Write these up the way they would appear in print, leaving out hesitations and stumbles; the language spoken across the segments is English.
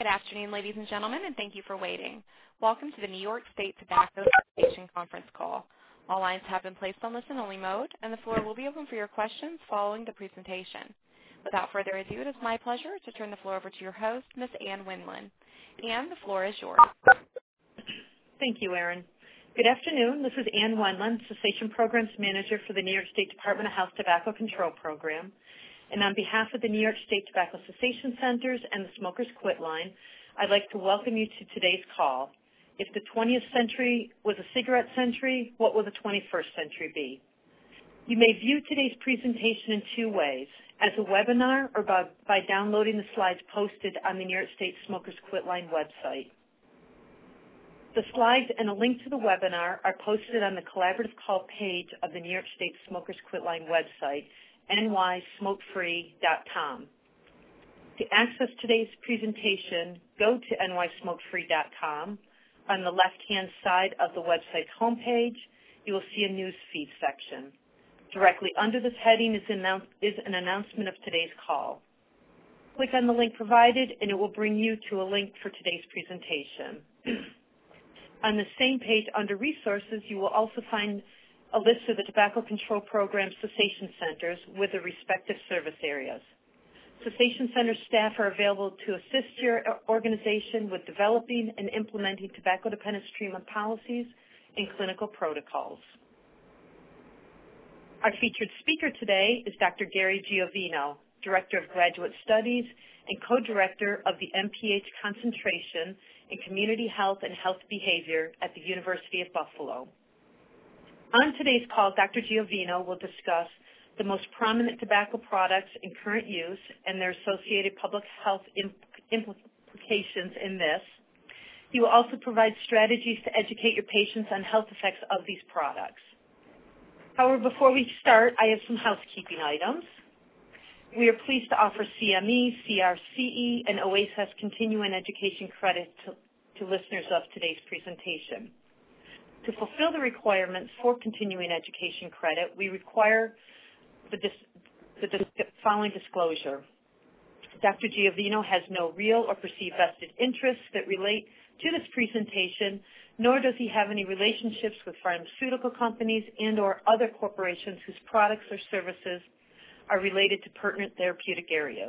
Good afternoon, ladies and gentlemen, and thank you for waiting. Welcome to the New York State Tobacco Association conference call. All lines have been placed on listen-only mode, and the floor will be open for your questions following the presentation. Without further ado, it is my pleasure to turn the floor over to your host, Ms. Ann Winland. Ann, the floor is yours. Thank you, Erin. Good afternoon. This is Ann Winland, Cessation Programs Manager for the New York State Department of Health Tobacco Control Program. And on behalf of the New York State Tobacco Cessation Centers and the Smokers Quit Line, I'd like to welcome you to today's call. If the 20th century was a cigarette century, what will the 21st century be? You may view today's presentation in two ways, as a webinar or by downloading the slides posted on the New York State Smokers Quit Line website. The slides and a link to the webinar are posted on the collaborative call page of the New York State Smokers Quit Line website, nysmokefree.com. To access today's presentation, go to nysmokefree.com. On the left-hand side of the website's homepage, you will see a news feed section. Directly under this heading is an announcement of today's call. Click on the link provided, and it will bring you to a link for today's presentation. On the same page under Resources, you will also find a list of the Tobacco Control Program cessation centers with the respective service areas. Cessation center staff are available to assist your organization with developing and implementing tobacco dependence treatment policies and clinical protocols. Our featured speaker today is Dr. Gary Giovino, Director of Graduate Studies and Co-Director of the MPH Concentration in Community Health and Health Behavior at the University of Buffalo. On today's call, Dr. Giovino will discuss the most prominent tobacco products in current use and their associated public health implications in this. He will also provide strategies to educate your patients on health effects of these products. However, before we start, I have some housekeeping items. We are pleased to offer CME, CRCE, and OASIS continuing education credit to listeners of today's presentation. To fulfill the requirements for continuing education credit, we require the following disclosure. Dr. Giovino has no real or perceived vested interests that relate to this presentation, nor does he have any relationships with pharmaceutical companies and or other corporations whose products or services are related to pertinent therapeutic areas.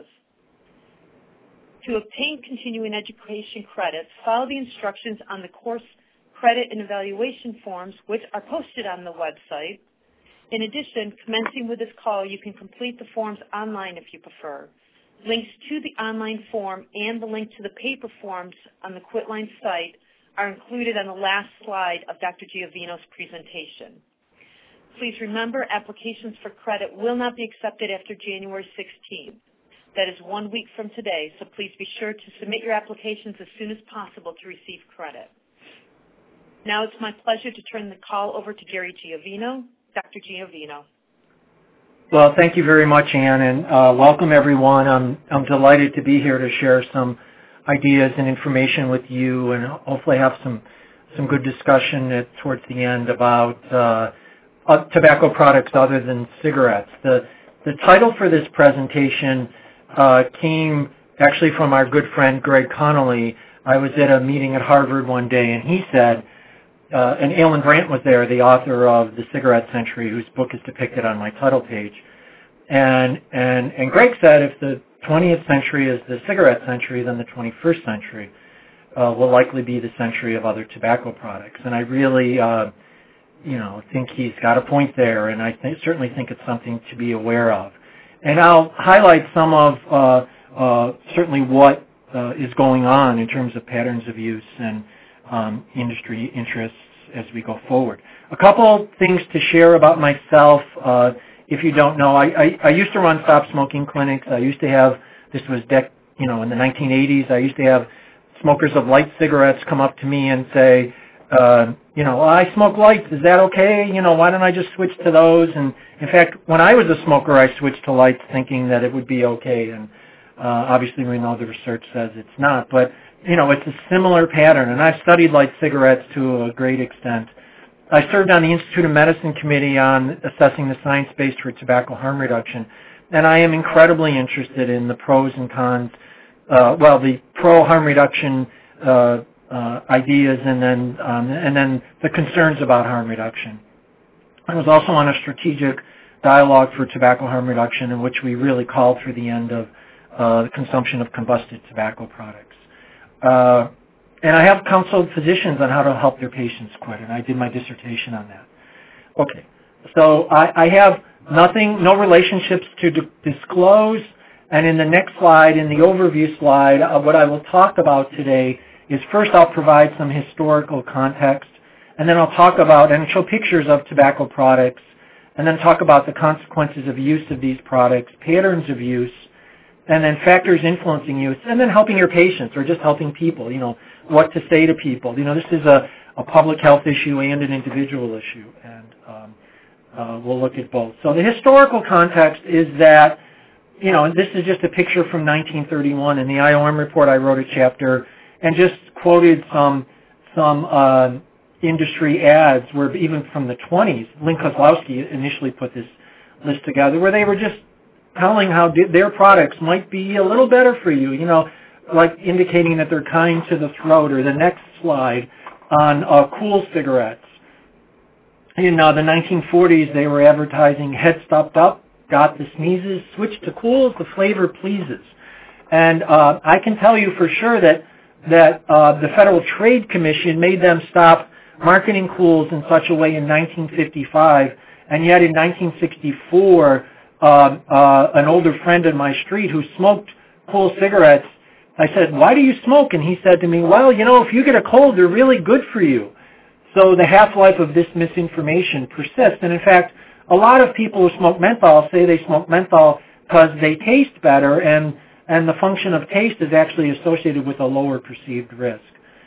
To obtain continuing education credits, follow the instructions on the course credit and evaluation forms, which are posted on the website. In addition, commencing with this call, you can complete the forms online if you prefer. Links to the online form and the link to the paper forms on the QuitLine site are included on the last slide of Dr. Giovino's presentation. Please remember, applications for credit will not be accepted after January 16th. That is 1 week from today, so please be sure to submit your applications as soon as possible to receive credit. Now it's my pleasure to turn the call over to Gary Giovino. Dr. Giovino. Well, thank you very much, Ann, and welcome everyone. I'm delighted to be here to share some ideas and information with you, and hopefully have some good discussion towards the end about tobacco products other than cigarettes. The title for this presentation came actually from our good friend Greg Connolly. I was at a meeting at Harvard one day, and he said, and Alan Brandt was there, the author of The Cigarette Century, whose book is depicted on my title page. And Greg said, if the 20th century is the cigarette century, then the 21st century will likely be the century of other tobacco products. And I really, think he's got a point there, and I certainly think it's something to be aware of. And I'll highlight some of certainly what is going on in terms of patterns of use and industry interests as we go forward. A couple things to share about myself. If you don't know, I used to run stop smoking clinics. I used to have, this was in the 1980s, I used to have smokers of light cigarettes come up to me and say, I smoke lights, is that okay? Why don't I just switch to those? And in fact, when I was a smoker, I switched to lights thinking that it would be okay. And obviously we know the research says it's not. But it's a similar pattern, and I've studied light cigarettes to a great extent. I served on the Institute of Medicine Committee on assessing the science base for tobacco harm reduction, and I am incredibly interested in the pros and cons the pro-harm reduction ideas, and then the concerns about harm reduction. I was also on a strategic dialogue for tobacco harm reduction, in which we really called for the end of the consumption of combusted tobacco products. And I have counseled physicians on how to help their patients quit, and I did my dissertation on that. Okay, so I have no relationships to disclose, and in the next slide, in the overview slide, what I will talk about today is first I'll provide some historical context, and then I'll talk about and show pictures of tobacco products, and then talk about the consequences of use of these products, patterns of use, and then factors influencing use, and then helping your patients or just helping people, what to say to people. This is a public health issue and an individual issue, and we'll look at both. So the historical context is that, this is just a picture from 1931. In the IOM report, I wrote a chapter and just quoted some industry ads where even from the 20s, Lynn Kozlowski initially put this list together, where they were just telling how their products might be a little better for you, like indicating that they're kind to the throat. Or the next slide on Kool cigarettes. In the 1940s, they were advertising head stuffed up, got the sneezes, switch to Kools, the flavor pleases. And I can tell you for sure that the Federal Trade Commission made them stop marketing Kools in such a way in 1955, and yet in 1964, an older friend in my street who smoked Kool cigarettes, I said, "Why do you smoke?" And he said to me, "Well, if you get a cold, they're really good for you." So the half-life of this misinformation persists. And in fact, a lot of people who smoke menthol say they smoke menthol because they taste better, and the function of taste is actually associated with a lower perceived risk.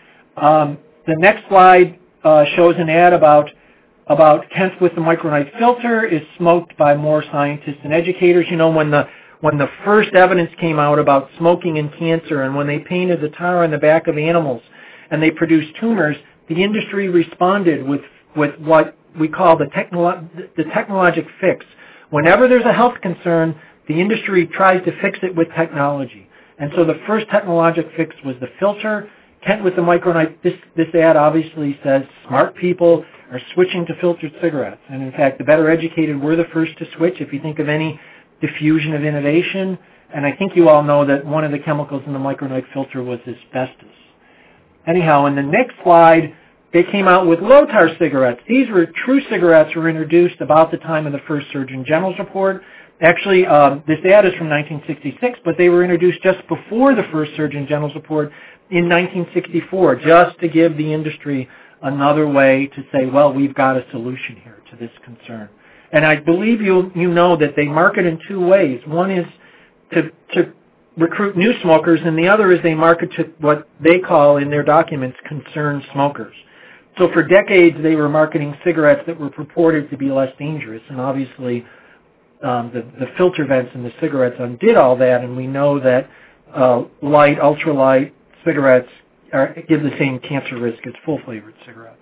The next slide shows an ad about Kent with the micronite filter is smoked by more scientists and educators. When the first evidence came out about smoking and cancer, and when they painted the tar on the back of animals and they produced tumors, the industry responded with what we call the technologic fix. Whenever there's a health concern, the industry tries to fix it with technology. And so the first technologic fix was the filter. Kent with the micronite, this ad obviously says smart people are switching to filtered cigarettes. And in fact, the better educated were the first to switch. If you think of any diffusion of innovation, and I think you all know that one of the chemicals in the micronite filter was asbestos. Anyhow, in the next slide, they came out with low-tar cigarettes. These were true cigarettes were introduced about the time of the first Surgeon General's report. Actually, this ad is from 1966, but they were introduced just before the first Surgeon General's report in 1964, just to give the industry another way to say, well, we've got a solution here to this concern. And I believe you know that they market in two ways. One is to recruit new smokers, and the other is they market to what they call in their documents concerned smokers. So for decades, they were marketing cigarettes that were purported to be less dangerous, and obviously the filter vents in the cigarettes undid all that, and we know that light, ultralight cigarettes give the same cancer risk as full-flavored cigarettes.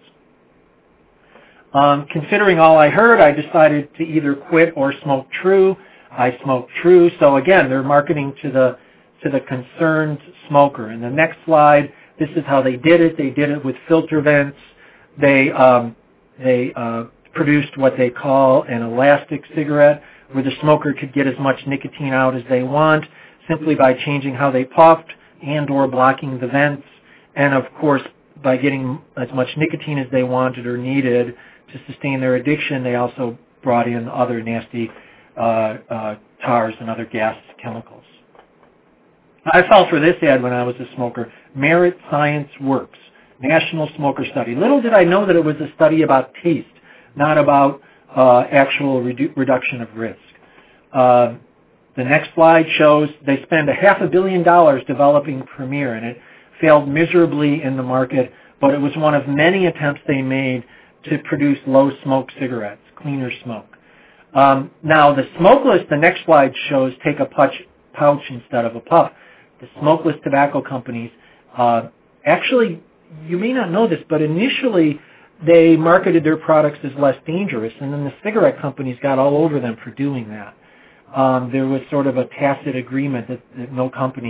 Considering all I heard, I decided to either quit or smoke True. I smoked True, so again, they're marketing to the concerned smoker. In the next slide, this is how they did it. They did it with filter vents. They produced what they call an elastic cigarette, where the smoker could get as much nicotine out as they want simply by changing how they puffed and or blocking the vents. And of course, by getting as much nicotine as they wanted or needed to sustain their addiction, they also brought in other nasty tars and other gas chemicals. I fell for this ad when I was a smoker. Merit Science Works, National Smoker Study. Little did I know that it was a study about taste, not about actual reduction of risk. The next slide shows they spend $500 million developing Premier, and it failed miserably in the market, but it was one of many attempts they made to produce low-smoke cigarettes, cleaner smoke. Now, the smokeless, the next slide shows, take a pouch instead of a puff. The smokeless tobacco companies, actually, you may not know this, but initially they marketed their products as less dangerous, and then the cigarette companies got all over them for doing that. There was sort of a tacit agreement that no company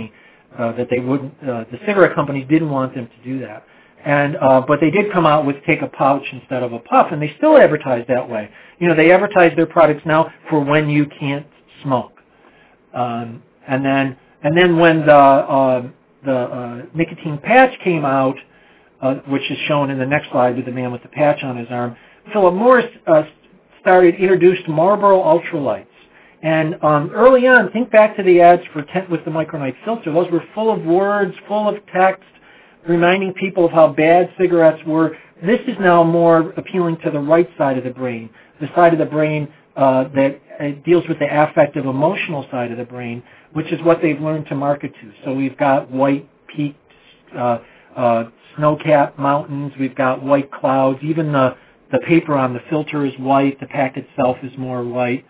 that they wouldn't. The cigarette companies didn't want them to do that, and but they did come out with take a pouch instead of a puff, and they still advertise that way. They advertise their products now for when you can't smoke, and then when the nicotine patch came out, which is shown in the next slide with the man with the patch on his arm, Philip Morris introduced Marlboro Ultralights. And early on, think back to the ads with the Micronite filter. Those were full of words, full of text, reminding people of how bad cigarettes were. This is now more appealing to the right side of the brain, the side of the brain that deals with the affective, emotional side of the brain, which is what they've learned to market to. So we've got white peaked snow-capped mountains. We've got white clouds. Even the paper on the filter is white. The pack itself is more white.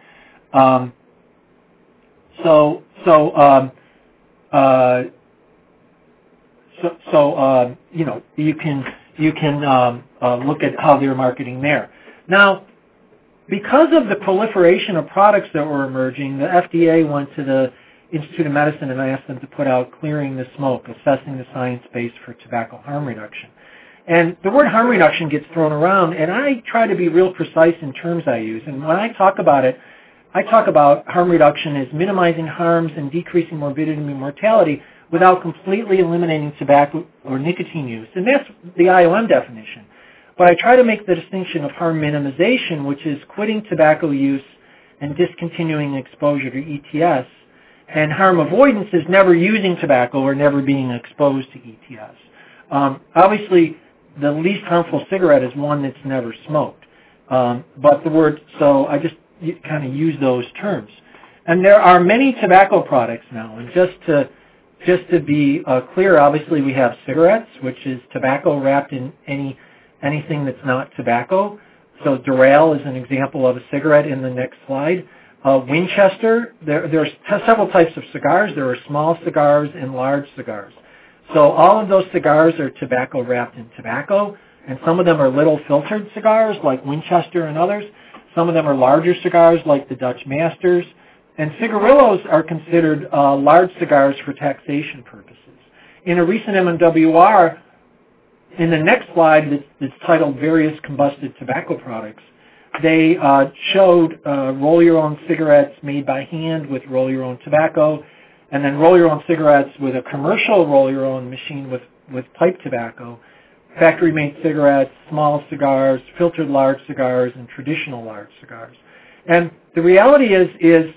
You can look at how they're marketing there. Now, because of the proliferation of products that were emerging, the FDA went to the Institute of Medicine and asked them to put out Clearing the Smoke, Assessing the Science Base for Tobacco Harm Reduction. And the word harm reduction gets thrown around, and I try to be real precise in terms I use. And when I talk about it, I talk about harm reduction as minimizing harms and decreasing morbidity and mortality without completely eliminating tobacco or nicotine use. And that's the IOM definition. But I try to make the distinction of harm minimization, which is quitting tobacco use and discontinuing exposure to ETS. And harm avoidance is never using tobacco or never being exposed to ETS. Obviously, the least harmful cigarette is one that's never smoked. But the word, so I just kind of use those terms. And there are many tobacco products now. And just to be clear, obviously we have cigarettes, which is tobacco wrapped in anything that's not tobacco. So Doral is an example of a cigarette in the next slide. Winchester, there are several types of cigars. There are small cigars and large cigars. So all of those cigars are tobacco wrapped in tobacco, and some of them are little filtered cigars like Winchester and others. Some of them are larger cigars like the Dutch Masters. And cigarillos are considered large cigars for taxation purposes. In a recent MMWR, in the next slide that's titled Various Combusted Tobacco Products, they showed roll-your-own cigarettes made by hand with roll-your-own tobacco, and then roll-your-own cigarettes with a commercial roll-your-own machine with pipe tobacco, factory-made cigarettes, small cigars, filtered large cigars, and traditional large cigars. And the reality is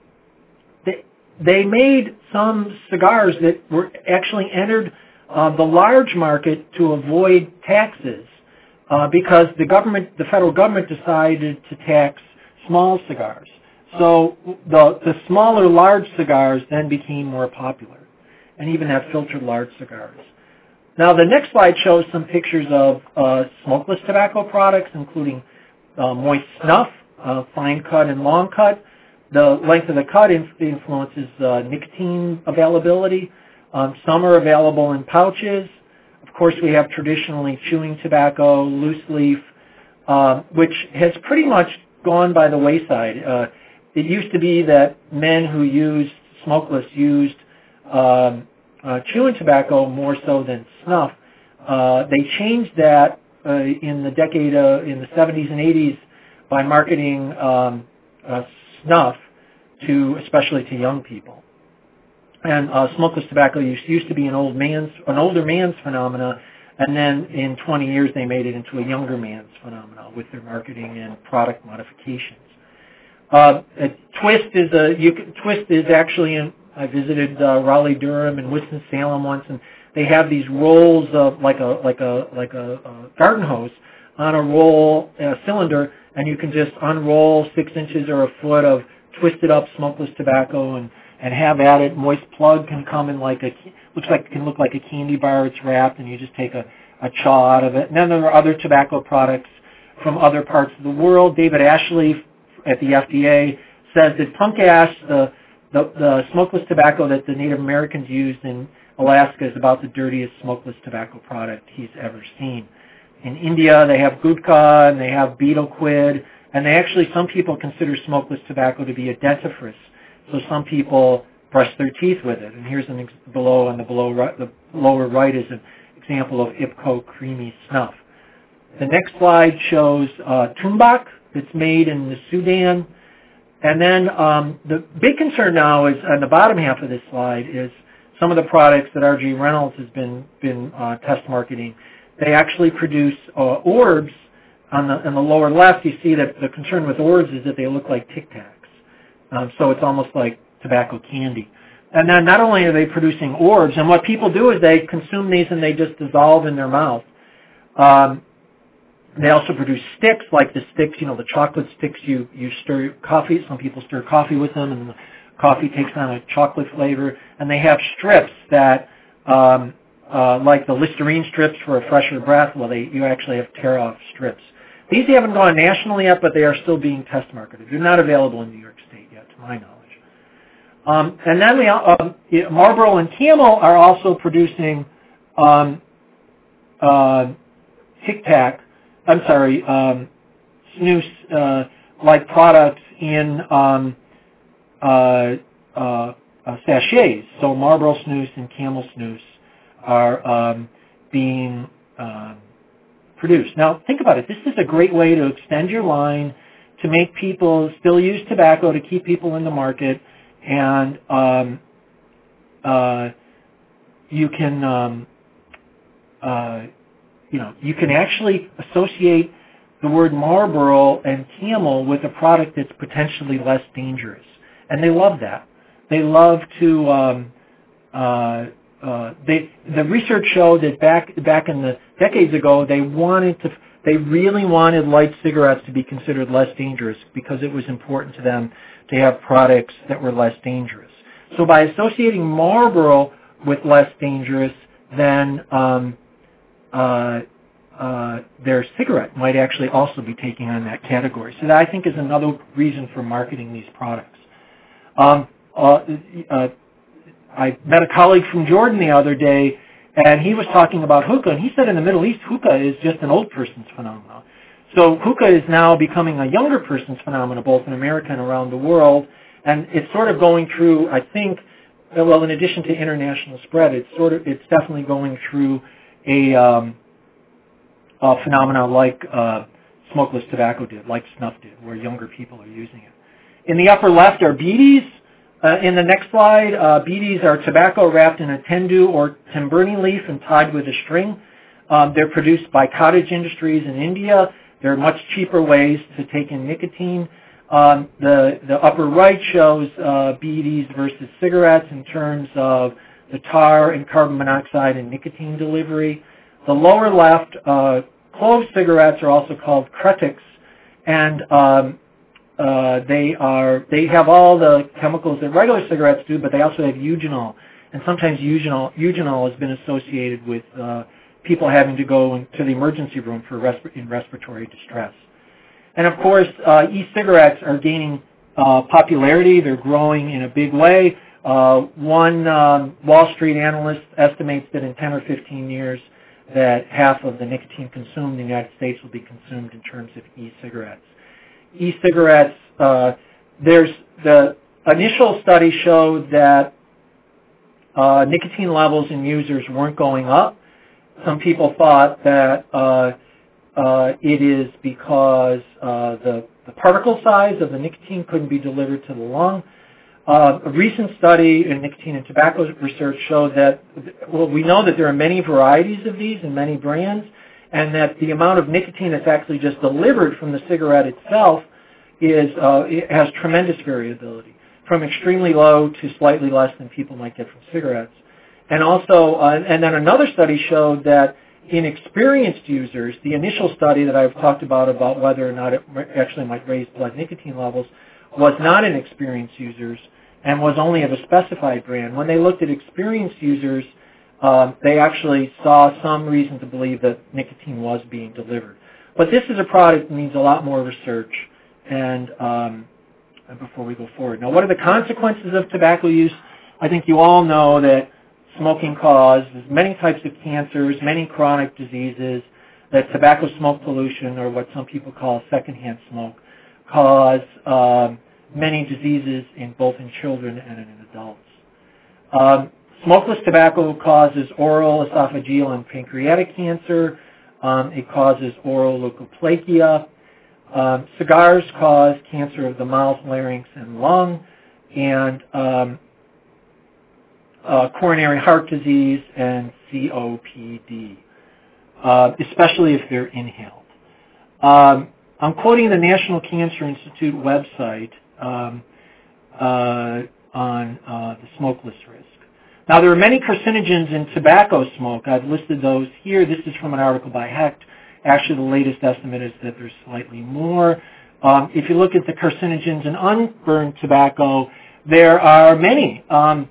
they made some cigars that were actually entered the large market to avoid taxes because the federal government decided to tax small cigars. So the smaller large cigars then became more popular, and even have filtered large cigars. Now the next slide shows some pictures of smokeless tobacco products, including moist snuff, fine cut and long cut. The length of the cut influences nicotine availability. Some are available in pouches. Of course, we have traditionally chewing tobacco, loose leaf, which has pretty much gone by the wayside. It used to be that men who used smokeless used chewing tobacco more so than snuff. They changed that in the decade in the 70s and 80s by marketing snuff especially to young people. And smokeless tobacco use used to be an older man's phenomena, and then in 20 years they made it into a younger man's phenomena with their marketing and product modifications. Twist is actually I visited Raleigh-Durham and Winston-Salem once, and they have these rolls of like a garden hose on a roll cylinder, and you can just unroll 6 inches or a foot of twisted up smokeless tobacco and have at it. Moist plug can come in can look like a candy bar. It's wrapped, and you just take a chaw out of it. And then there are other tobacco products from other parts of the world. David Ashley at the FDA says that punk ash, the smokeless tobacco that the Native Americans used in Alaska, is about the dirtiest smokeless tobacco product he's ever seen. In India, they have gutka and they have betel quid, and some people consider smokeless tobacco to be a dentifrice. So some people brush their teeth with it. And here's the lower right is an example of IPCO creamy snuff. The next slide shows tumbak that's made in the Sudan. And then the big concern now is on the bottom half of this slide is some of the products that R.J. Reynolds has been test marketing. They actually produce orbs. On the lower left, you see that the concern with orbs is that they look like Tic Tacs. So it's almost like tobacco candy. And then not only are they producing orbs, and what people do is they consume these and they just dissolve in their mouth. They also produce sticks, like the sticks, the chocolate sticks you stir coffee. Some people stir coffee with them, and the coffee takes on a chocolate flavor. And they have strips that, like the Listerine strips for a fresher breath, you actually have tear-off strips. These haven't gone national yet, but they are still being test marketed. They're not available in New York State yet, to my knowledge. And then Marlboro and Camel are also producing Tic Tac, snus like products in sachets. So Marlboro snus and Camel snus are being produced. Now, think about it. This is a great way to extend your line, to make people still use tobacco, to keep people in the market, and you can actually associate the word Marlboro and Camel with a product that's potentially less dangerous, and they love that. They love to. The research showed that back in the decades ago, they really wanted light cigarettes to be considered less dangerous because it was important to them to have products that were less dangerous. So by associating Marlboro with less dangerous, then their cigarette might actually also be taking on that category. So that, I think, is another reason for marketing these products. I met a colleague from Jordan the other day, and he was talking about hookah, and he said in the Middle East, hookah is just an old person's phenomenon. So hookah is now becoming a younger person's phenomenon, both in America and around the world, and it's sort of going through, I think, in addition to international spread, it's definitely going through a phenomenon like smokeless tobacco did, like snuff did, where younger people are using it. In the upper left are beedies. In the next slide, beedies are tobacco wrapped in a tendu or timburni leaf and tied with a string. They're produced by cottage industries in India. They're much cheaper ways to take in nicotine. The upper right shows beedies versus cigarettes in terms of the tar and carbon monoxide and nicotine delivery. The lower left, clove cigarettes are also called kretiks, and they have all the chemicals that regular cigarettes do, but they also have eugenol. And sometimes eugenol has been associated with people having to go to the emergency room for respiratory distress. And of course, e-cigarettes are gaining popularity. They're growing in a big way. One Wall Street analyst estimates that in 10 or 15 years that half of the nicotine consumed in the United States will be consumed in terms of e-cigarettes. E-cigarettes, there's the initial study showed that nicotine levels in users weren't going up. Some people thought that it is because the particle size of the nicotine couldn't be delivered to the lung. A recent study in nicotine and tobacco research showed that, we know that there are many varieties of these and many brands, and that the amount of nicotine that's actually just delivered from the cigarette itself it has tremendous variability, from extremely low to slightly less than people might get from cigarettes. And also, and then another study showed that in experienced users, the initial study that I've talked about whether or not it actually might raise blood nicotine levels, was not in experienced users and was only of a specified brand. When they looked at experienced users, they actually saw some reason to believe that nicotine was being delivered. But this is a product that needs a lot more research and before we go forward. Now, what are the consequences of tobacco use? I think you all know that smoking causes many types of cancers, many chronic diseases, that tobacco smoke pollution, or what some people call secondhand smoke, cause many diseases both in children and in adults. Smokeless tobacco causes oral, esophageal, and pancreatic cancer. It causes oral leukoplakia. Cigars cause cancer of the mouth, larynx, and lung, and coronary heart disease and COPD, especially if they're inhaled. I'm quoting the National Cancer Institute website on the smokeless risk. Now, there are many carcinogens in tobacco smoke. I've listed those here. This is from an article by Hecht. Actually, the latest estimate is that there's slightly more. If you look at the carcinogens in unburned tobacco, there are many.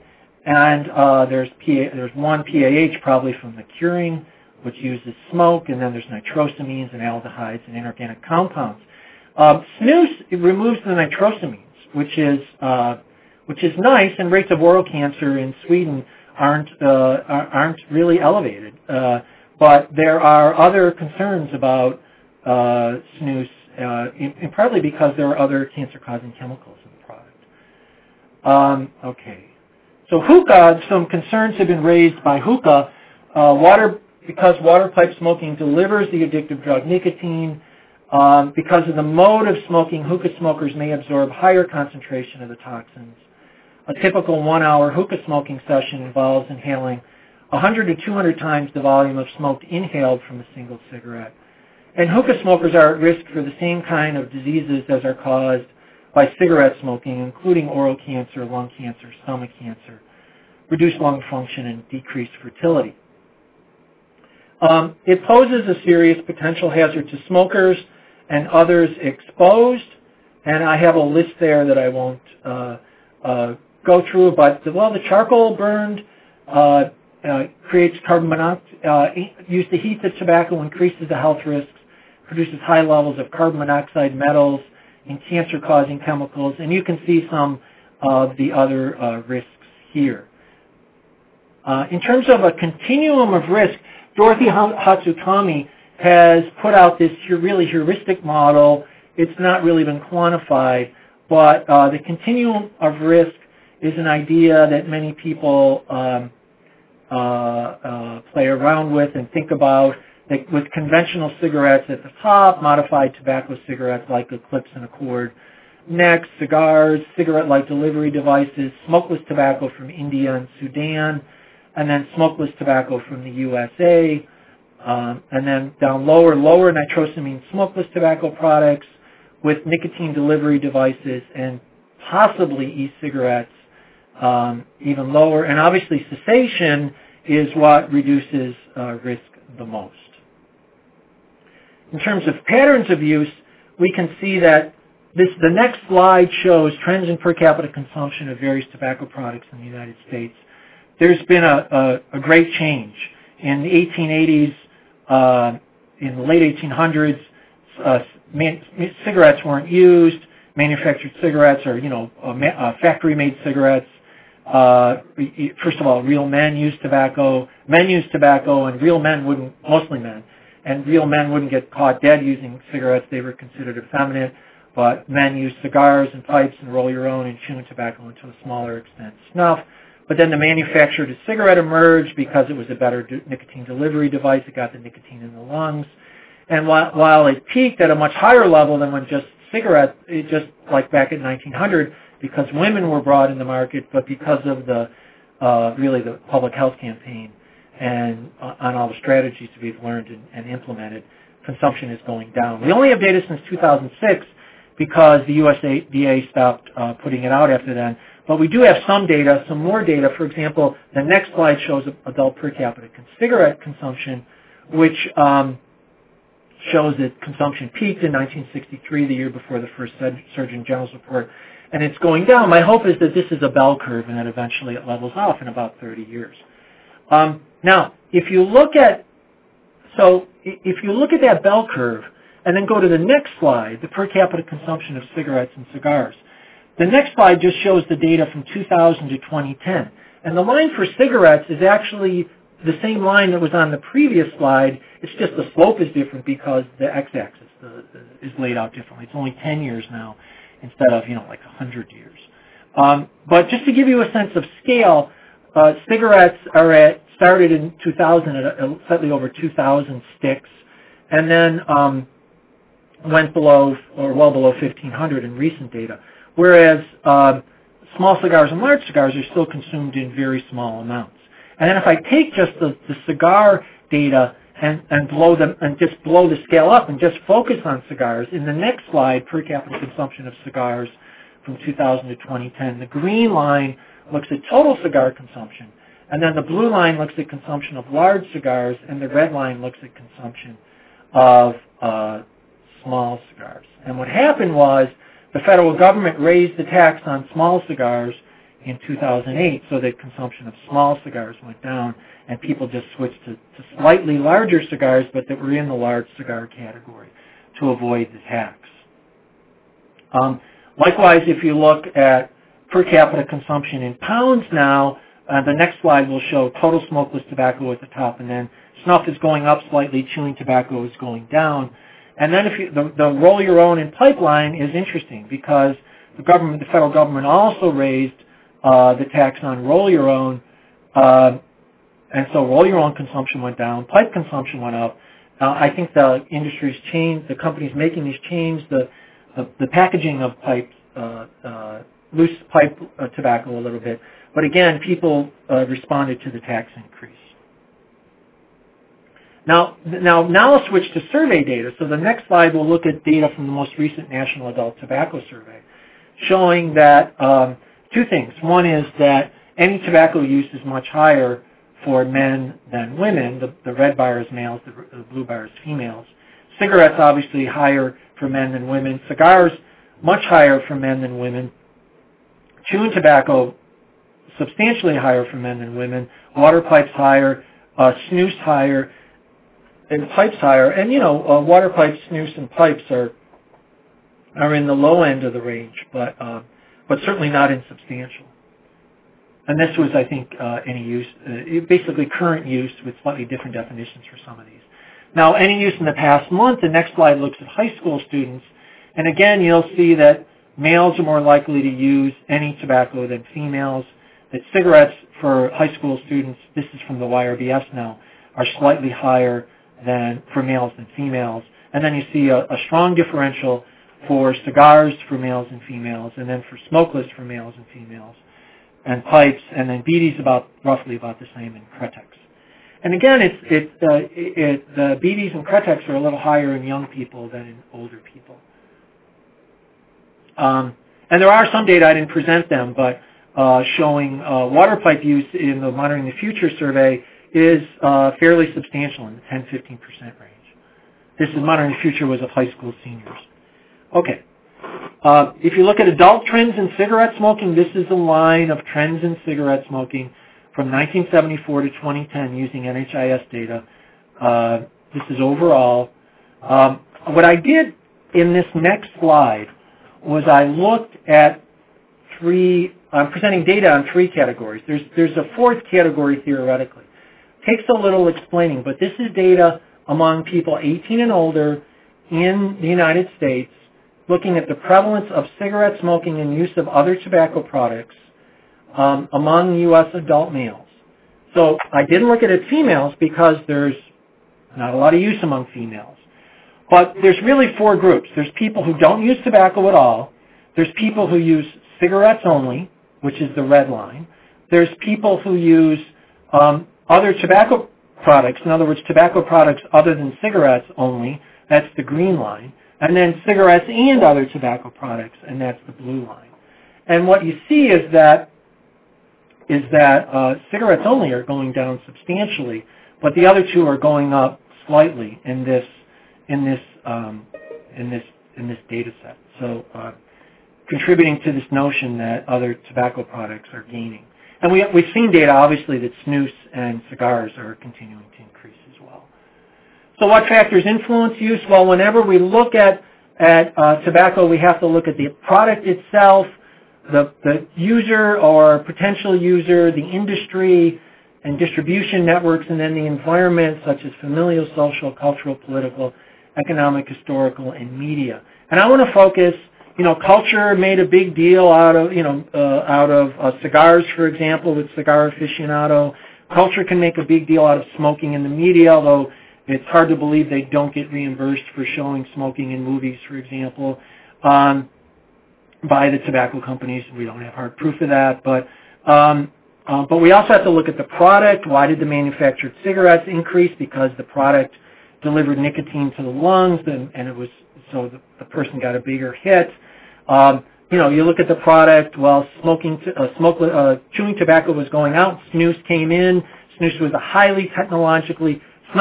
There's one PAH, probably from the curing, which uses smoke, and then there's nitrosamines and aldehydes and inorganic compounds. Snus, it removes the nitrosamines, which is nice, and rates of oral cancer in Sweden aren't really elevated. But there are other concerns about snus, and partly because there are other cancer-causing chemicals in the product. Okay. So hookah, some concerns have been raised by hookah. Because water pipe smoking delivers the addictive drug nicotine. Because of the mode of smoking, hookah smokers may absorb higher concentration of the toxins. A typical 1-hour hookah smoking session involves inhaling 100 to 200 times the volume of smoke inhaled from a single cigarette. And hookah smokers are at risk for the same kind of diseases as are caused by cigarette smoking, including oral cancer, lung cancer, stomach cancer, reduced lung function, and decreased fertility. It poses a serious potential hazard to smokers and others exposed, and I have a list there that I won't go through, but the charcoal burned creates carbon monoxide. Used to heat the tobacco increases the health risks, produces high levels of carbon monoxide, metals, and cancer-causing chemicals, and you can see some of the other risks here. In terms of a continuum of risk, Dorothy Hatsukami has put out this really heuristic model. It's not really been quantified, but the continuum of risk is an idea that many people play around with and think about, that with conventional cigarettes at the top, modified tobacco cigarettes like Eclipse and Accord. Next, cigars, cigarette-like delivery devices, smokeless tobacco from India and Sudan, and then smokeless tobacco from the USA, and then down lower nitrosamine smokeless tobacco products with nicotine delivery devices, and possibly e-cigarettes even lower. And obviously cessation is what reduces risk the most. In terms of patterns of use, we can see that the next slide shows trends in per capita consumption of various tobacco products in the United States. There's been a great change. In the 1880s, in the late 1800s, cigarettes weren't used. Manufactured cigarettes or, factory-made cigarettes. First of all, real men used tobacco. Men used tobacco, and real men wouldn't, mostly men, and real men wouldn't get caught dead using cigarettes. They were considered effeminate. But men used cigars and pipes and roll your own and chewing tobacco, and to a smaller extent snuff. But then the manufactured cigarette emerged because it was a better nicotine delivery device. It got the nicotine in the lungs. And while it peaked at a much higher level than when just cigarettes, just like back in 1900, because women were brought in the market, but because of the public health campaign and on all the strategies we've learned and implemented, consumption is going down. We only have data since 2006 because the USDA stopped putting it out after then. But we do have some data, some more data. For example, the next slide shows adult per capita cigarette consumption, which shows that consumption peaked in 1963, the year before the first Surgeon General's report, and it's going down. My hope is that this is a bell curve and that eventually it levels off in about 30 years. Now, if you look at that bell curve and then go to the next slide, the per capita consumption of cigarettes and cigars, the next slide just shows the data from 2000 to 2010. And the line for cigarettes is actually the same line that was on the previous slide. It's just the slope is different because the x-axis is laid out differently. It's only 10 years now instead of, like 100 years. But just to give you a sense of scale, cigarettes started in 2000 at slightly over 2,000 sticks, and then went below or well below 1,500 in recent data. Whereas small cigars and large cigars are still consumed in very small amounts. And then if I take just the cigar data and blow them and just blow the scale up and just focus on cigars, in the next slide, per capita consumption of cigars from 2000 to 2010, the green line looks at total cigar consumption, and then the blue line looks at consumption of large cigars, and the red line looks at consumption of small cigars. And what happened was the federal government raised the tax on small cigars in 2008 so that consumption of small cigars went down, and people just switched to slightly larger cigars, but that were in the large cigar category to avoid the tax. Likewise, if you look at per capita consumption in pounds now, the next slide will show total smokeless tobacco at the top, and then snuff is going up slightly, chewing tobacco is going down. And then the roll your own and pipeline is interesting because the federal government also raised the tax on roll your own, and so roll your own consumption went down, pipe consumption went up. I think the industry's changed, the companies making these changed the packaging of pipes, loose pipe tobacco a little bit. But again, people responded to the tax increase. Now I'll switch to survey data. So the next slide will look at data from the most recent National Adult Tobacco Survey, showing that two things. One is that any tobacco use is much higher for men than women. The red bar is males, the blue bar is females. Cigarettes obviously higher for men than women. Cigars much higher for men than women. Chewing tobacco substantially higher for men than women. Water pipes higher. Snus higher. And pipes higher. And water pipes, snus, and pipes are in the low end of the range, but certainly not insubstantial. And this was, I think, any use, basically current use with slightly different definitions for some of these. Now, any use in the past month, the next slide looks at high school students. And again, you'll see that males are more likely to use any tobacco than females, that cigarettes for high school students, this is from the YRBS now, are slightly higher than for males than females. And then you see a strong differential for cigars for males and females, and then for smokeless for males and females, and pipes, and then BD's roughly about the same in Kretex. And again, the BD's and Kretex are a little higher in young people than in older people. And there are some data, I didn't present them, but showing water pipe use in the Monitoring the Future survey is fairly substantial in the 10-15% range. This is Monitoring the Future was of high school seniors. Okay. If you look at adult trends in cigarette smoking, this is a line of trends in cigarette smoking from 1974 to 2010 using NHIS data. This is overall. What I did in this next slide was I looked at I'm presenting data on three categories. There's a fourth category theoretically. Takes a little explaining, but this is data among people 18 and older in the United States, looking at the prevalence of cigarette smoking and use of other tobacco products among U.S. adult males. So I didn't look at it females because there's not a lot of use among females. But there's really four groups. There's people who don't use tobacco at all. There's people who use cigarettes only, which is the red line. There's people who use other tobacco products, in other words, tobacco products other than cigarettes only, that's the green line. And then cigarettes and other tobacco products, and that's the blue line. And what you see is that cigarettes only are going down substantially, but the other two are going up slightly in this data set. So contributing to this notion that other tobacco products are gaining. And we've seen data, obviously, that snus and cigars are continuing to increase as well. So what factors influence use? Well, whenever we look at tobacco, we have to look at the product itself, the user or potential user, the industry and distribution networks, and then the environment such as familial, social, cultural, political, economic, historical, and media. And I want to focus Culture made a big deal out of cigars, for example, with Cigar Aficionado. Culture can make a big deal out of smoking in the media, although it's hard to believe they don't get reimbursed for showing smoking in movies, for example, by the tobacco companies. We don't have hard proof of that, but we also have to look at the product. Why did the manufactured cigarettes increase? Because the product delivered nicotine to the lungs, and it was so the person got a bigger hit. You look at the product. Well, chewing tobacco was going out. Snus came in. Snus was a highly technologically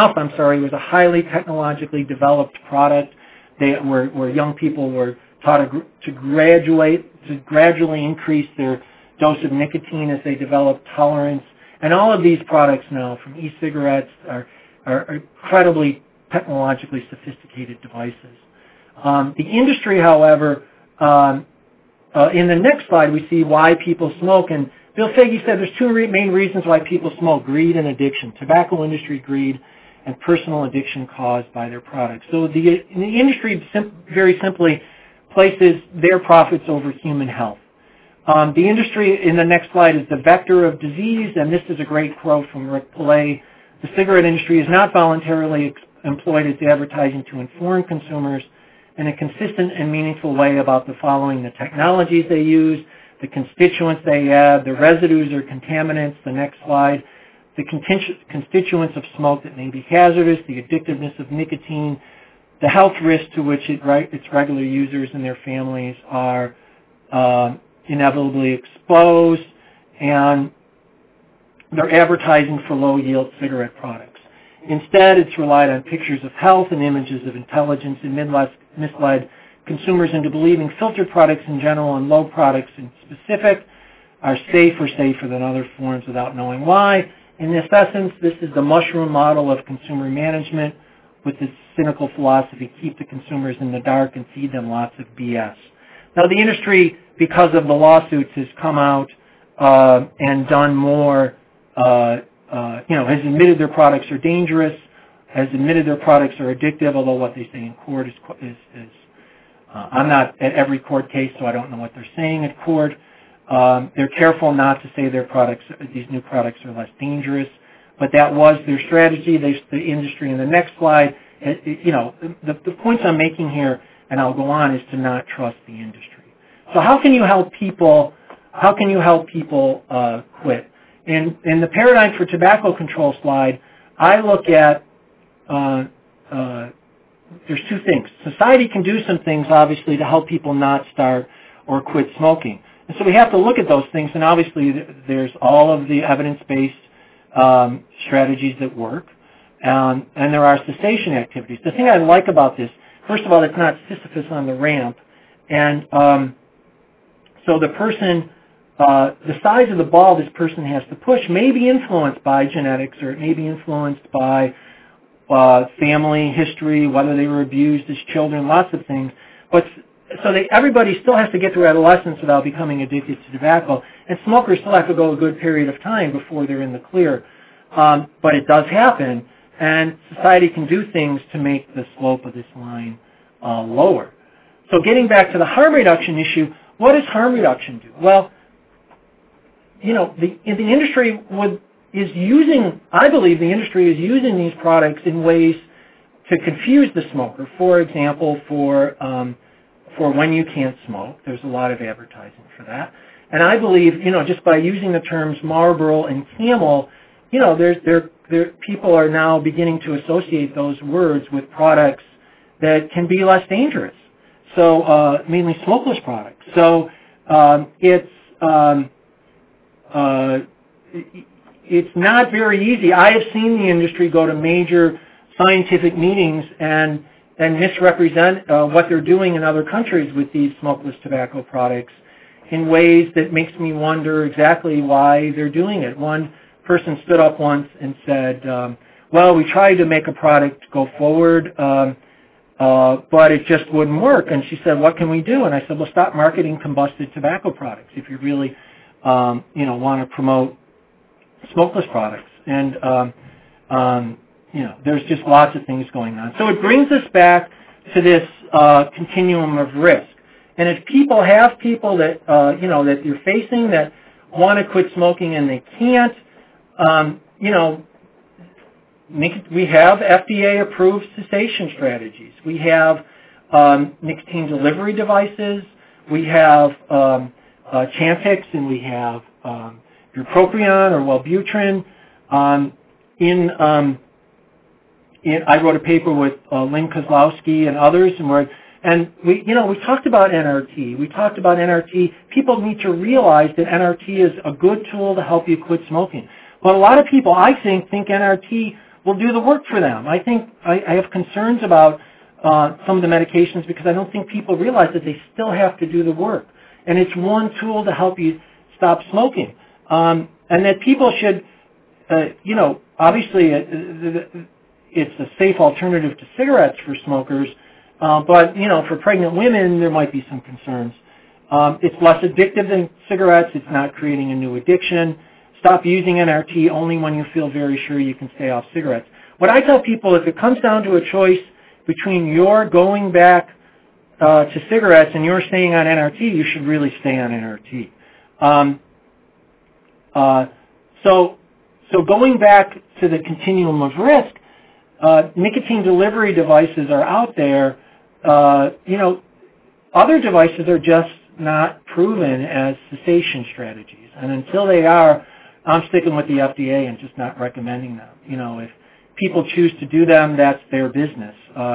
developed product. Where young people were taught to gradually increase their dose of nicotine as they developed tolerance. And all of these products now, from e-cigarettes, are incredibly technologically sophisticated devices. The industry, however, in the next slide, we see why people smoke. And Bill Foege said there's two main reasons why people smoke: greed and addiction. Tobacco industry greed and personal addiction caused by their products. So the industry very simply places their profits over human health. The industry, in the next slide, is the vector of disease, and this is a great quote from Rick Pillay. The cigarette industry is not voluntarily employed its advertising to inform consumers in a consistent and meaningful way about the following: the technologies they use, the constituents they add, the residues or contaminants, the next slide, the constituents of smoke that may be hazardous, the addictiveness of nicotine, the health risks to which its regular users and their families are inevitably exposed, and they're advertising for low-yield cigarette products. Instead, it's relied on pictures of health and images of intelligence and misled consumers into believing filtered products in general and low products in specific are safer than other forms without knowing why. In this essence, this is the mushroom model of consumer management with this cynical philosophy: keep the consumers in the dark and feed them lots of BS. Now, the industry, because of the lawsuits, has come out and done more, has admitted their products are dangerous, has admitted their products are addictive, although what they say in court is I'm not at every court case, so I don't know what they're saying at court. They're careful not to say these new products are less dangerous, but that was their strategy. The industry in the next slide, the points I'm making here, and I'll go on, is to not trust the industry. So how can you help people? How can you help people quit? In the paradigm for tobacco control slide, I look at there's two things. Society can do some things, obviously, to help people not start or quit smoking. And so we have to look at those things, and obviously there's all of the evidence-based strategies that work, and there are cessation activities. The thing I like about this, first of all, it's not Sisyphus on the ramp, and so the person, the size of the ball this person has to push may be influenced by genetics, or it may be influenced by family history, whether they were abused as children, lots of things. But everybody still has to get through adolescence without becoming addicted to tobacco, and smokers still have to go a good period of time before they're in the clear. But it does happen, and society can do things to make the slope of this line lower. So getting back to the harm reduction issue, what does harm reduction do? Well, the industry I believe the industry is using these products in ways to confuse the smoker. For example, for when you can't smoke, there's a lot of advertising for that. And I believe, just by using the terms Marlboro and Camel, people are now beginning to associate those words with products that can be less dangerous. So mainly smokeless products. So it's not very easy. I have seen the industry go to major scientific meetings and misrepresent what they're doing in other countries with these smokeless tobacco products in ways that makes me wonder exactly why they're doing it. One person stood up once and said, well, we tried to make a product go forward, but it just wouldn't work. And she said, what can we do? And I said, well, stop marketing combusted tobacco products if you really want to promote smokeless products. And there's just lots of things going on. So it brings us back to this continuum of risk. And if people have people that, that you're facing that want to quit smoking and they can't, we have FDA-approved cessation strategies. We have nicotine delivery devices. We have Chantix, and we have bupropion or Wellbutrin. I wrote a paper with Lynn Kozlowski and others, and we talked about NRT. We talked about NRT. People need to realize that NRT is a good tool to help you quit smoking. But a lot of people, I think NRT will do the work for them. I think I have concerns about some of the medications because I don't think people realize that they still have to do the work. And it's one tool to help you stop smoking. And that people should, obviously it's a safe alternative to cigarettes for smokers, but, for pregnant women, there might be some concerns. It's less addictive than cigarettes. It's not creating a new addiction. Stop using NRT only when you feel very sure you can stay off cigarettes. What I tell people, if it comes down to a choice between your going back to cigarettes and you're staying on NRT, you should really stay on NRT. So going back to the continuum of risk, nicotine delivery devices are out there. Other devices are just not proven as cessation strategies. And until they are, I'm sticking with the FDA and just not recommending them. If people choose to do them, that's their business.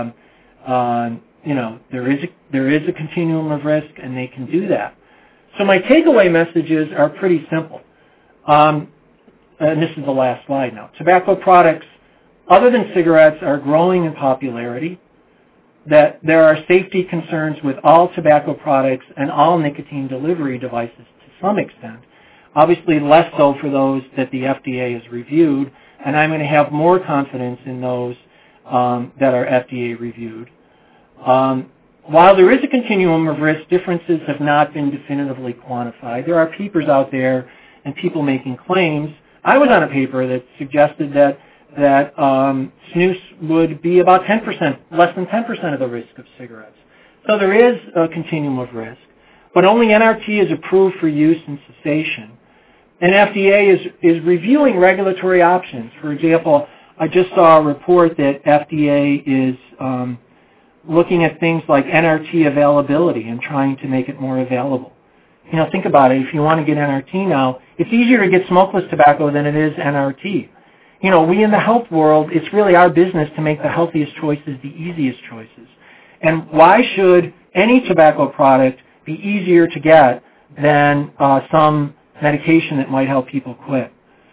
There is a continuum of risk, and they can do that. So my takeaway messages are pretty simple. And this is the last slide now. Tobacco products, other than cigarettes, are growing in popularity. That there are safety concerns with all tobacco products and all nicotine delivery devices to some extent. Obviously less so for those that the FDA has reviewed, and I'm going to have more confidence in those that are FDA reviewed. While there is a continuum of risk, differences have not been definitively quantified. There are papers out there and people making claims. I was on a paper that suggested that snus would be about 10%, less than 10% of the risk of cigarettes. So there is a continuum of risk, but only NRT is approved for use in cessation. And FDA is reviewing regulatory options. For example, I just saw a report that FDA is looking at things like NRT availability and trying to make it more available. Think about it. If you want to get NRT now, it's easier to get smokeless tobacco than it is NRT. We in the health world, it's really our business to make the healthiest choices the easiest choices. And why should any tobacco product be easier to get than some medication that might help people quit?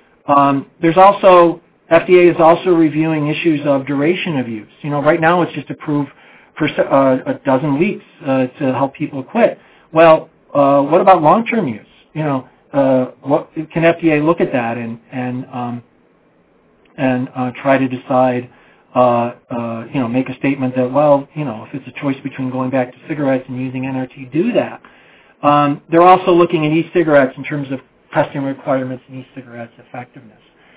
FDA is also reviewing issues of duration of use. Right now it's just approved for a dozen weeks to help people quit. Well, what about long-term use? What can FDA look at that and try to decide, make a statement that, if it's a choice between going back to cigarettes and using NRT, do that. They're also looking at e-cigarettes in terms of testing requirements and e-cigarettes effectiveness.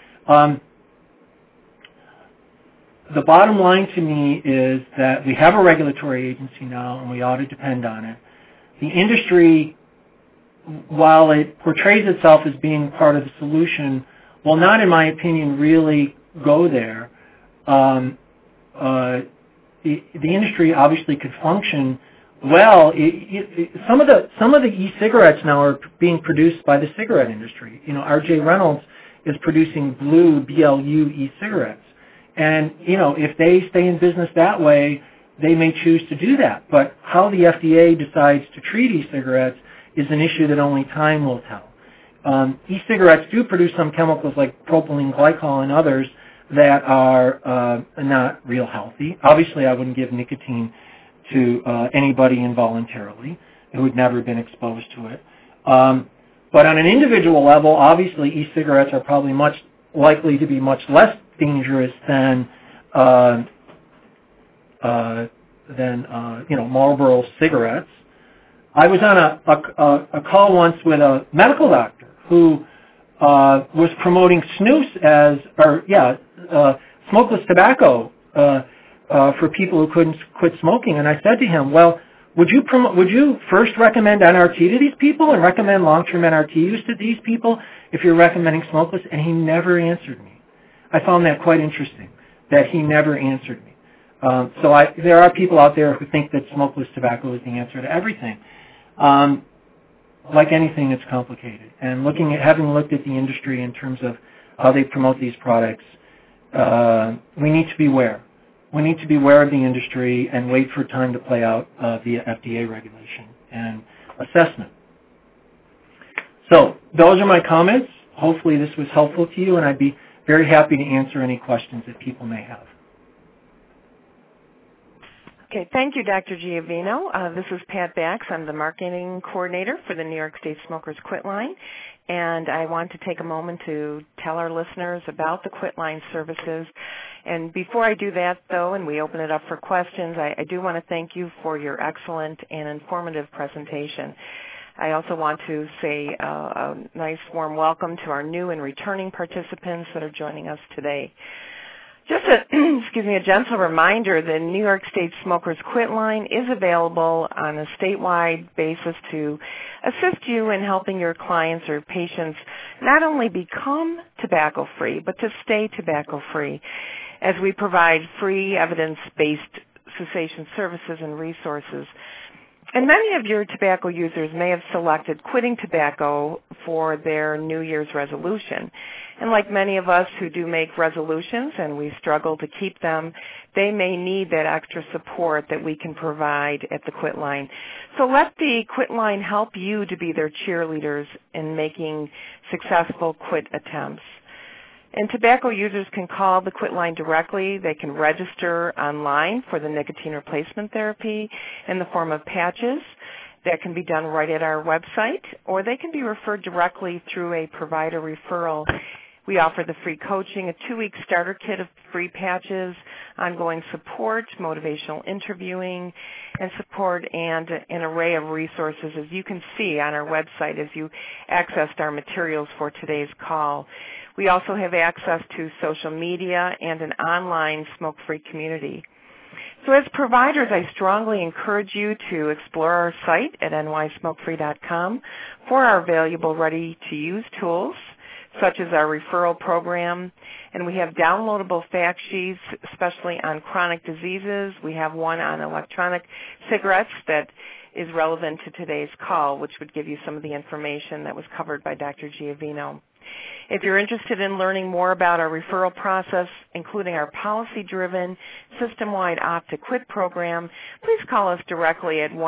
The bottom line to me is that we have a regulatory agency now, and we ought to depend on it. The industry, while it portrays itself as being part of the solution, will not, in my opinion, really go there. The industry obviously could function well. Some of the e-cigarettes now are being produced by the cigarette industry. R.J. Reynolds is producing blue, BLU e-cigarettes. And, if they stay in business that way, they may choose to do that. But how the FDA decides to treat e-cigarettes is an issue that only time will tell. E-cigarettes do produce some chemicals like propylene glycol and others that are not real healthy. Obviously, I wouldn't give nicotine to anybody involuntarily who had never been exposed to it. But on an individual level, obviously, e-cigarettes are probably much likely to be much less dangerous than Marlboro cigarettes. I was on a call once with a medical doctor who was promoting snus smokeless tobacco for people who couldn't quit smoking. And I said to him, well, would you first recommend NRT to these people and recommend long-term NRT use to these people if you're recommending smokeless? And he never answered me. I found that quite interesting, that he never answered me. There are people out there who think that smokeless tobacco is the answer to everything. Like anything, it's complicated. And having looked at the industry in terms of how they promote these products, we need to be aware. We need to be aware of the industry and wait for time to play out via FDA regulation and assessment. So those are my comments. Hopefully this was helpful to you, and I'd be very happy to answer any questions that people may have. Okay, thank you, Dr. Giovino. This is Pat Bax. I'm the marketing coordinator for the New York State Smokers Quit Line, and I want to take a moment to tell our listeners about the Quit Line services. And before I do that, though, and we open it up for questions, I do want to thank you for your excellent and informative presentation. I also want to say a nice warm welcome to our new and returning participants that are joining us today. Just a gentle reminder, the New York State Smokers Quit Line is available on a statewide basis to assist you in helping your clients or patients not only become tobacco-free, but to stay tobacco-free, as we provide free evidence-based cessation services and resources. And many of your tobacco users may have selected quitting tobacco for their New Year's resolution. And like many of us who do make resolutions and we struggle to keep them, they may need that extra support that we can provide at the Quit Line. So let the Quit Line help you to be their cheerleaders in making successful quit attempts. And tobacco users can call the Quit Line directly. They can register online for the nicotine replacement therapy in the form of patches. That can be done right at our website, or they can be referred directly through a provider referral. We offer the free coaching, a 2-week starter kit of free patches, ongoing support, motivational interviewing, and support, and an array of resources, as you can see on our website as you accessed our materials for today's call. We also have access to social media and an online smoke-free community. So as providers, I strongly encourage you to explore our site at nysmokefree.com for our valuable ready-to-use tools, such as our referral program. And we have downloadable fact sheets, especially on chronic diseases. We have one on electronic cigarettes that is relevant to today's call, which would give you some of the information that was covered by Dr. Giovino. If you're interested in learning more about our referral process, including our policy-driven, system-wide opt-to-quit program, please call us directly at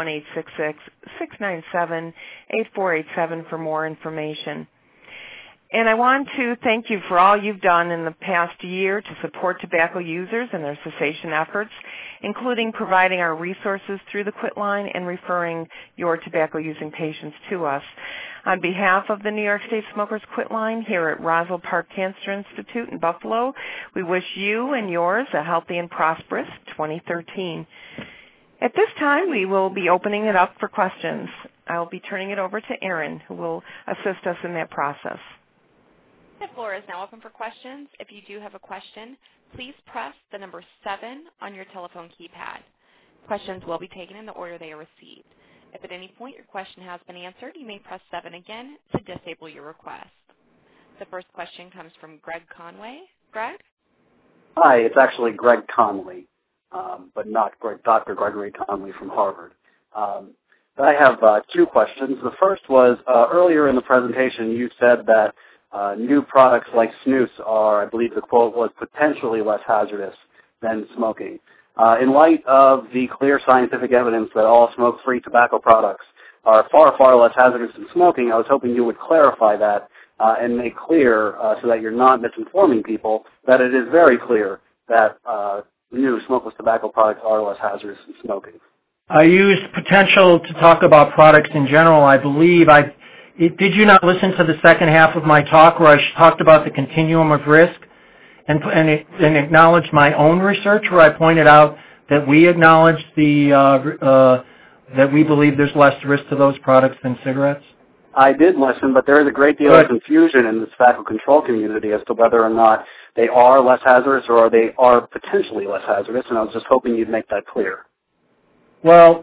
1-866-697-8487 for more information. And I want to thank you for all you've done in the past year to support tobacco users and their cessation efforts, including providing our resources through the Quit Line and referring your tobacco-using patients to us. On behalf of the New York State Smokers Quit Line here at Roswell Park Cancer Institute in Buffalo, we wish you and yours a healthy and prosperous 2013. At this time, we will be opening it up for questions. I will be turning it over to Erin, who will assist us in that process. The floor is now open for questions. If you do have a question, please press the number 7 on your telephone keypad. Questions will be taken in the order they are received. If at any point your question has been answered, you may press 7 again to disable your request. The first question comes from Greg Conway. Greg? Hi, it's actually Greg Conley, but not Dr. Gregory Conley from Harvard. But I have 2 questions. The first was, earlier in the presentation you said that new products like snus are, I believe the quote was, potentially less hazardous than smoking. In light of the clear scientific evidence that all smoke-free tobacco products are far, far less hazardous than smoking, I was hoping you would clarify that and make clear, so that you're not misinforming people, that it is very clear that new smokeless tobacco products are less hazardous than smoking. I used potential to talk about products in general. I believe did you not listen to the second half of my talk where I talked about the continuum of risk and acknowledged my own research, where I pointed out that we acknowledge that we believe there's less risk to those products than cigarettes? I did listen, but there is a great deal of confusion in the tobacco control community as to whether or not they are less hazardous or they are potentially less hazardous, and I was just hoping you'd make that clear. Well,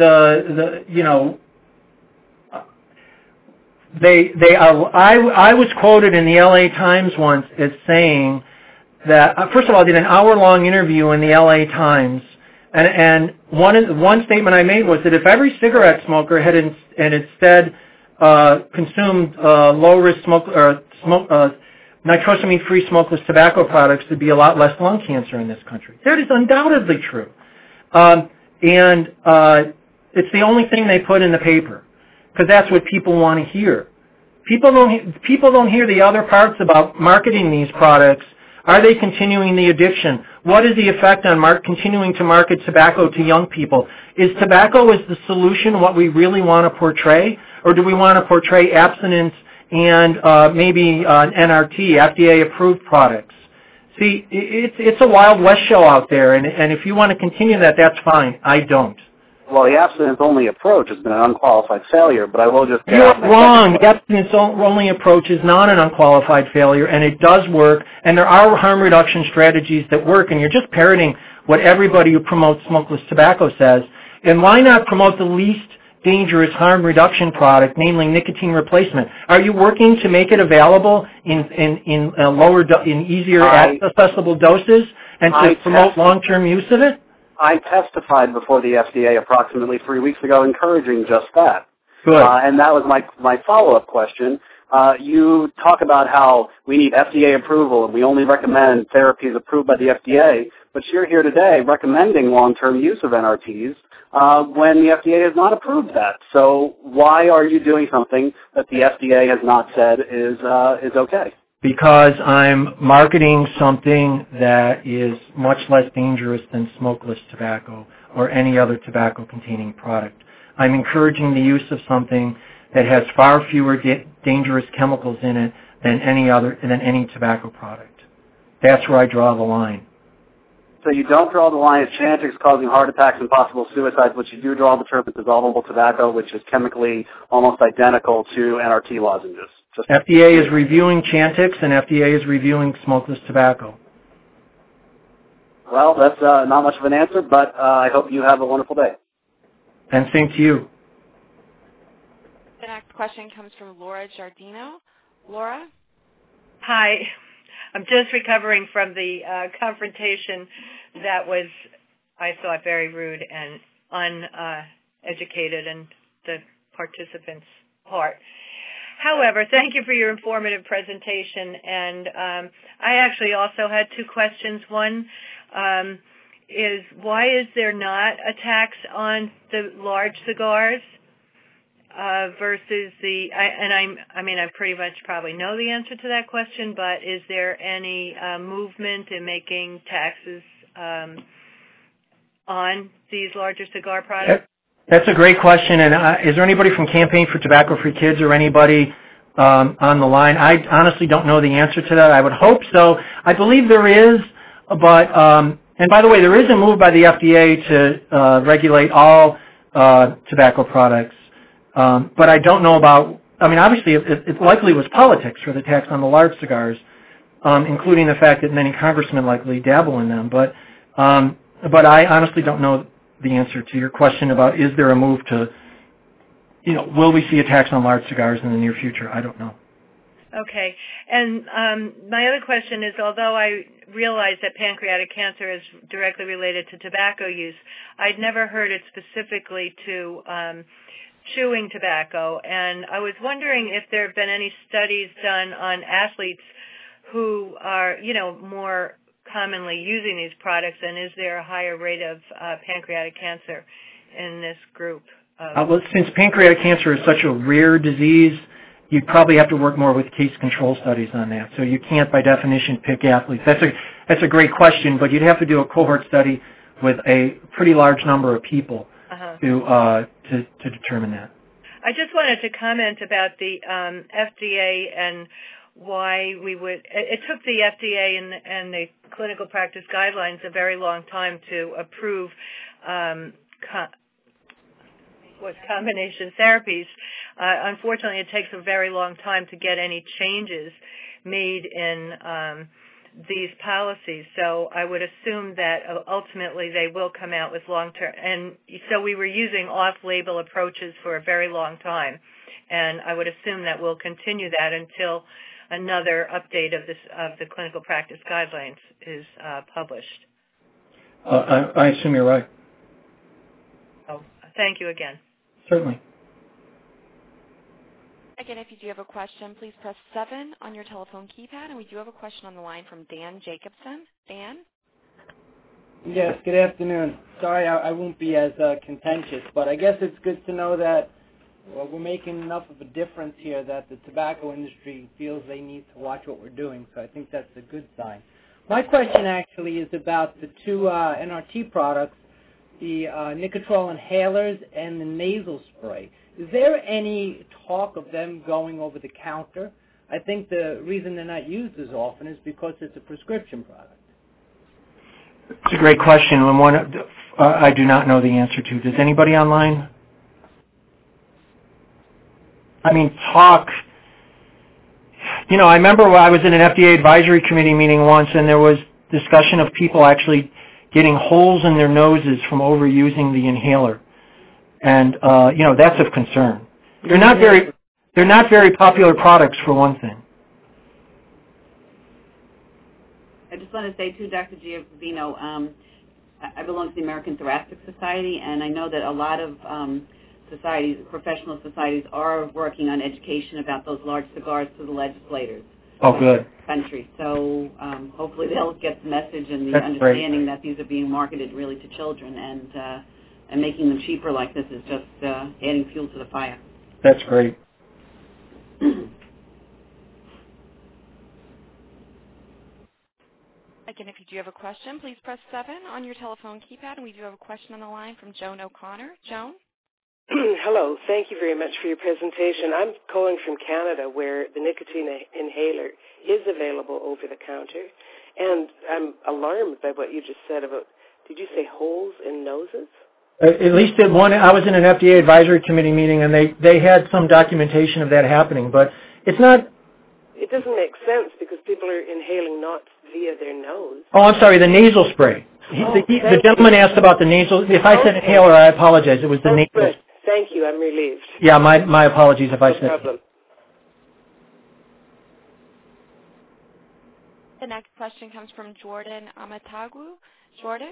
I was quoted in the LA Times once as saying that, first of all, I did an hour-long interview in the LA Times, and one statement I made was that if every cigarette smoker had instead consumed low-risk nitrosamine-free smokeless tobacco products, there'd be a lot less lung cancer in this country. That is undoubtedly true. And it's the only thing they put in the paper, because that's what people want to hear. People don't hear the other parts about marketing these products. Are they continuing the addiction? What is the effect on continuing to market tobacco to young people? Is tobacco as the solution what we really want to portray, or do we want to portray abstinence and maybe NRT, FDA-approved products? See, it's a Wild West show out there, and if you want to continue that, that's fine. I don't. Well, the abstinence-only approach has been an unqualified failure, but I will just... You're wrong. The abstinence-only approach is not an unqualified failure, and it does work, and there are harm reduction strategies that work, and you're just parroting what everybody who promotes smokeless tobacco says. And why not promote the least dangerous harm reduction product, namely nicotine replacement? Are you working to make it available in easier accessible doses and to promote long-term use of it? I testified before the FDA approximately 3 weeks ago encouraging just that. Good. And that was my follow-up question. You talk about how we need FDA approval and we only recommend therapies approved by the FDA, but you're here today recommending long-term use of NRTs when the FDA has not approved that. So why are you doing something that the FDA has not said is okay? Because I'm marketing something that is much less dangerous than smokeless tobacco or any other tobacco-containing product. I'm encouraging the use of something that has far fewer dangerous chemicals in it than any tobacco product. That's where I draw the line. So you don't draw the line at Chantix causing heart attacks and possible suicides, but you do draw the term of dissolvable tobacco, which is chemically almost identical to NRT lozenges. FDA is reviewing Chantix, and FDA is reviewing smokeless tobacco. Well, that's not much of an answer, but I hope you have a wonderful day. And same to you. The next question comes from Laura Giardino. Laura? Hi. I'm just recovering from the confrontation that was, I thought, very rude and uneducated on the participants' part. However, thank you for your informative presentation. And I actually also had two questions. One is, why is there not a tax on the large cigars versus the, I pretty much probably know the answer to that question, but is there any movement in making taxes on these larger cigar products? That's a great question. And is there anybody from Campaign for Tobacco-Free Kids or anybody on the line? I honestly don't know the answer to that. I would hope so. I believe there is, but, and by the way, there is a move by the FDA to regulate all tobacco products. But I don't know about, obviously it likely was politics for the tax on the large cigars, including the fact that many congressmen likely dabble in them. But I honestly don't know the answer to your question about is there a move to, will we see a tax on large cigars in the near future? I don't know. Okay. And my other question is, although I realize that pancreatic cancer is directly related to tobacco use, I'd never heard it specifically to chewing tobacco. And I was wondering if there have been any studies done on athletes who are, more commonly using these products, and is there a higher rate of pancreatic cancer in this group? Well, since pancreatic cancer is such a rare disease, you'd probably have to work more with case control studies on that. So you can't, by definition, pick athletes. That's a great question, but you'd have to do a cohort study with a pretty large number of people to determine that. I just wanted to comment about the FDA and why it took the FDA and the clinical practice guidelines a very long time to approve combination therapies. Unfortunately, it takes a very long time to get any changes made in these policies. So I would assume that ultimately they will come out with long-term. And so we were using off-label approaches for a very long time. And I would assume that we'll continue that until another update of the clinical practice guidelines is published. I assume you're right. Oh, thank you again. Certainly. Again, if you do have a question, please press 7 on your telephone keypad. And we do have a question on the line from Dan Jacobson. Dan? Yes, good afternoon. Sorry, I won't be as contentious, but I guess it's good to know that we're making enough of a difference here that the tobacco industry feels they need to watch what we're doing, so I think that's a good sign. My question actually is about the two NRT products, the Nicotrol inhalers and the nasal spray. Is there any talk of them going over the counter? I think the reason they're not used as often is because it's a prescription product. It's a great question, and one I do not know the answer to. Does anybody online? I mean, talk. You know, I remember I was in an FDA advisory committee meeting once, and there was discussion of people actually getting holes in their noses from overusing the inhaler. And, you know, that's of concern. They're not very popular products, for one thing. I just want to say, too, Dr. Giovino, I belong to the American Thoracic Society, and I know that a lot of societies, professional societies, are working on education about those large cigars to the legislators. Oh, good. Country. So hopefully they'll get the message and the That's understanding great. that these are being marketed really to children, and making them cheaper like this is just adding fuel to the fire. That's great. Again, if you do have a question, please press 7 on your telephone keypad. And we do have a question on the line from Joan O'Connor. Joan? Hello. Thank you very much for your presentation. I'm calling from Canada, where the nicotine inhaler is available over the counter. And I'm alarmed by what you just said about, did you say holes in noses? At least at one, I was in an FDA advisory committee meeting, and they had some documentation of that happening, but it's not. It doesn't make sense because people are inhaling not via their nose. Oh, I'm sorry, the nasal spray. The gentleman asked about the nasal. If I said inhaler, I apologize. It was the nasal. Good. Thank you. I'm relieved. Yeah, my apologies if I said. No problem. The next question comes from Jordan Amatagwu. Jordan?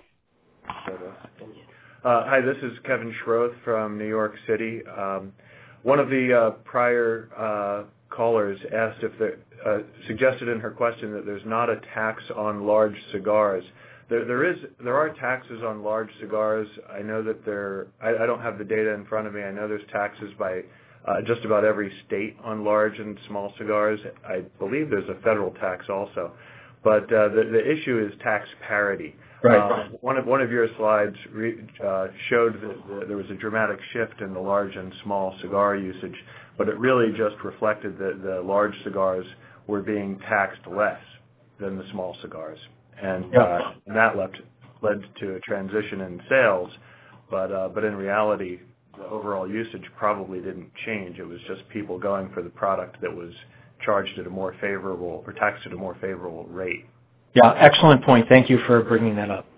Hi, this is Kevin Schroth from New York City. One of the prior callers asked if suggested in her question that there's not a tax on large cigars. There are taxes on large cigars. I know that I don't have the data in front of me. I know there's taxes by just about every state on large and small cigars. I believe there's a federal tax also. But the issue is tax parity. Right. One of your slides showed that there was a dramatic shift in the large and small cigar usage, but it really just reflected that the large cigars were being taxed less than the small cigars, and that led to a transition in sales. But in reality, the overall usage probably didn't change. It was just people going for the product that was charged at a more favorable or taxed at a more favorable rate. Yeah, excellent point. Thank you for bringing that up.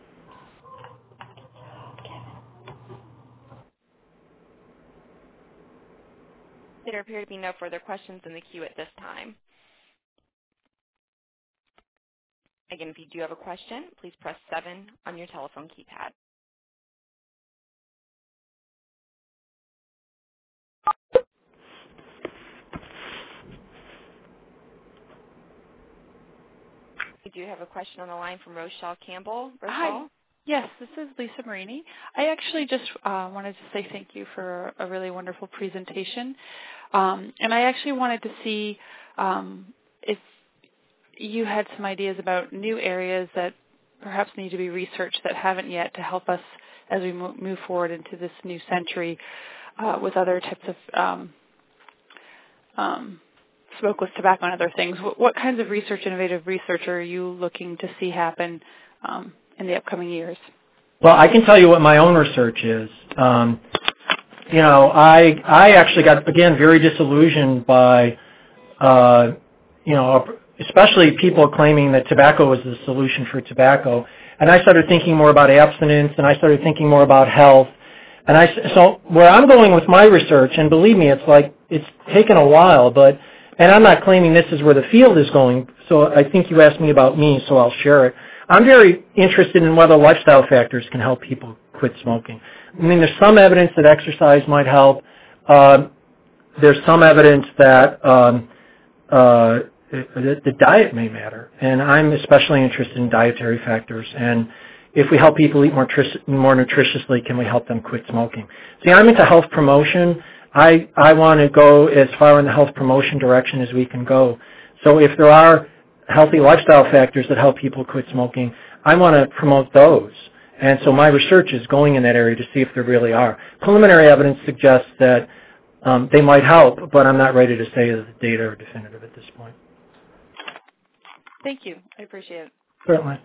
There appear to be no further questions in the queue at this time. Again, if you do have a question, please press 7 on your telephone keypad. We do have a question on the line from Rochelle Campbell. Rochelle? Hi. Yes, this is Lisa Marini. I actually just wanted to say thank you for a really wonderful presentation. And I actually wanted to see if you had some ideas about new areas that perhaps need to be researched that haven't yet to help us as we move forward into this new century with other types of smokeless tobacco and other things. What kinds of innovative research are you looking to see happen in the upcoming years? Well, I can tell you what my own research is. You know, I actually got, again, very disillusioned by, you know, especially people claiming that tobacco is the solution for tobacco. And I started thinking more about abstinence, and I started thinking more about health. And so where I'm going with my research, and believe me, it's taken a while, and I'm not claiming this is where the field is going, so I think you asked me about me, so I'll share it. I'm very interested in whether lifestyle factors can help people quit smoking. I mean, there's some evidence that exercise might help. There's some evidence that the diet may matter, and I'm especially interested in dietary factors. And if we help people eat more nutritiously, can we help them quit smoking? See, I'm into health promotion. I want to go as far in the health promotion direction as we can go. So if there are healthy lifestyle factors that help people quit smoking, I want to promote those. And so my research is going in that area to see if there really are. Preliminary evidence suggests that they might help, but I'm not ready to say that the data are definitive at this point. Thank you. I appreciate it. Certainly.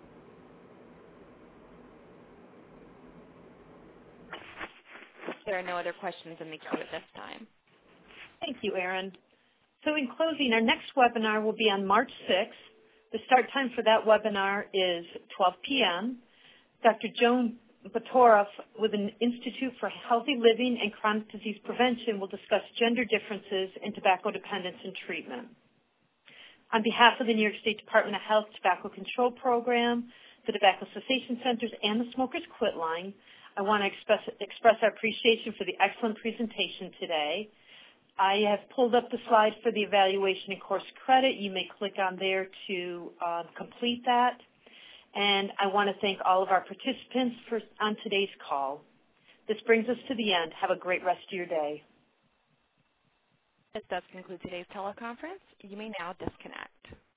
There are no other questions in the queue at this time. Thank you, Erin. So in closing, our next webinar will be on March 6th. The start time for that webinar is 12 p.m. Dr. Joan Botoroff with the Institute for Healthy Living and Chronic Disease Prevention will discuss gender differences in tobacco dependence and treatment. On behalf of the New York State Department of Health Tobacco Control Program, the Tobacco Cessation Centers, and the Smokers Quit Line, I want to express our appreciation for the excellent presentation today. I have pulled up the slide for the evaluation and course credit. You may click on there to complete that. And I want to thank all of our participants on today's call. This brings us to the end. Have a great rest of your day. This does conclude today's teleconference. You may now disconnect.